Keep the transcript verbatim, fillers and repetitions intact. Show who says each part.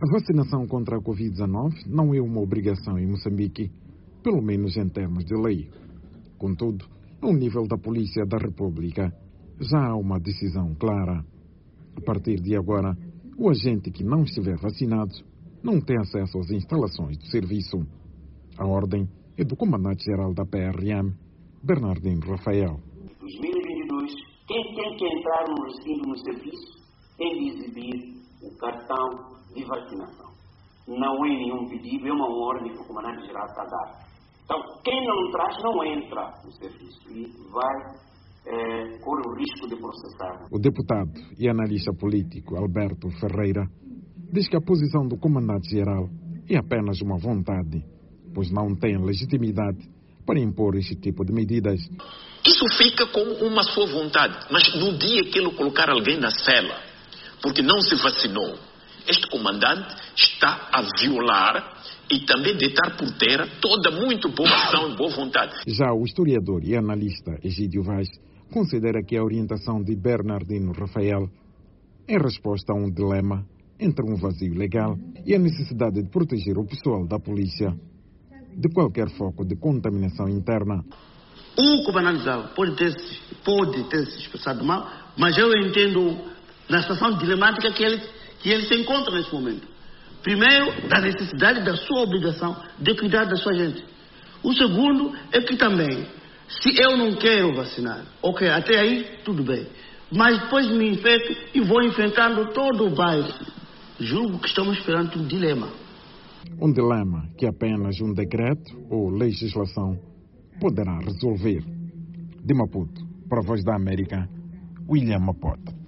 Speaker 1: A vacinação contra a covid dezenove não é uma obrigação em Moçambique, pelo menos em termos de lei. Contudo, no nível da Polícia da República, já há uma decisão clara. A partir de agora, o agente que não estiver vacinado não tem acesso às instalações do serviço. A ordem é do Comandante-Geral da P R M, Bernardino Rafael.
Speaker 2: dois mil e vinte e dois, quem tem que entrar no recinto no serviço tem de exibir o cartão de vacinação. Não é nenhum pedido, é uma ordem que o Comandante-Geral está a dar. Então, quem não traz não entra no serviço e vai é, correr o risco de processar.
Speaker 1: O deputado e analista político Alberto Ferreira diz que a posição do Comandante-Geral é apenas uma vontade, pois não tem legitimidade para impor este tipo de medidas.
Speaker 3: Isso fica como uma sua vontade, mas no dia que ele colocar alguém na cela, porque não se vacinou, este comandante está a violar e também deitar por terra toda muito boa ação e boa vontade.
Speaker 1: Já o historiador e analista Egídio Vaz considera que a orientação de Bernardino Rafael é resposta a um dilema entre um vazio legal e a necessidade de proteger o pessoal da polícia de qualquer foco de contaminação interna.
Speaker 4: O comandante-geral pode ter, pode ter se expressado mal, mas eu entendo na situação dilemática que ele, que ele se encontra nesse momento. Primeiro, da necessidade da sua obrigação de cuidar da sua gente. O segundo é que também, se eu não quero vacinar, ok, até aí tudo bem, mas depois me infecto e vou enfrentando todo o bairro. Julgo que estamos perante um dilema.
Speaker 1: Um dilema que apenas um decreto ou legislação poderá resolver. De Maputo, para a Voz da América, William Mapota.